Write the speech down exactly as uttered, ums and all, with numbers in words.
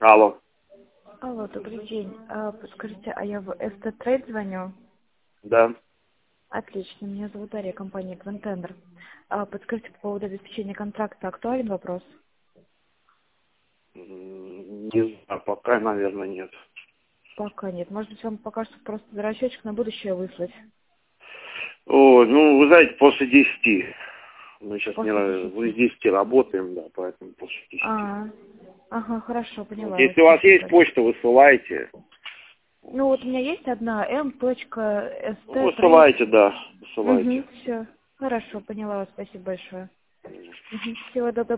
Алло. Алло, добрый день. А, подскажите, а я в эс тэ Trade звоню? Да. Отлично, меня зовут Дарья, компания Квантендер. А, подскажите, по поводу обеспечения контракта актуален вопрос? М, Не знаю, пока, наверное, нет. Пока нет. Может быть, вам пока что просто за расчетчик на будущее выслать? О, ну, вы знаете, после десяти. Мы сейчас не, После ра- мы с десяти. десяти работаем, да, поэтому после десяти. А, ага, хорошо, Вот, поняла вас, если у вас спасибо есть большое. почта, высылайте. Ну вот у меня есть одна эм точка эс Ну, тэ трейд. высылайте, да, высылайте. Угу, все. Хорошо, поняла вас, спасибо большое. Угу. Всего доброго.